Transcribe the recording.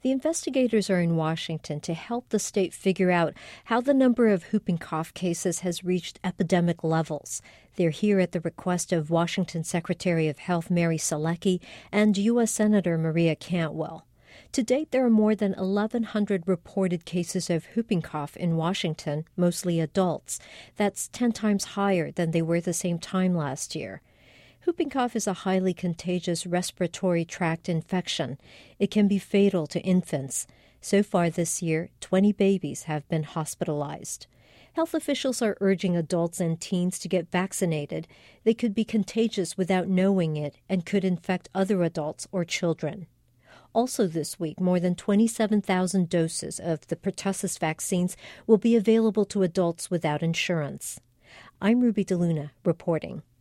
The investigators are in Washington to help the state figure out how the number of whooping cough cases has reached epidemic levels. They're here at the request of Washington Secretary of Health Mary Salecki and U.S. Senator Maria Cantwell. To date, there are more than 1,100 reported cases of whooping cough in Washington, mostly adults. That's 10 times higher than they were the same time last year. Whooping cough is a highly contagious respiratory tract infection. It can be fatal to infants. So far this year, 20 babies have been hospitalized. Health officials are urging adults and teens to get vaccinated. They could be contagious without knowing it and could infect other adults or children. Also this week, more than 27,000 doses of the pertussis vaccines will be available to adults without insurance. I'm Ruby DeLuna reporting.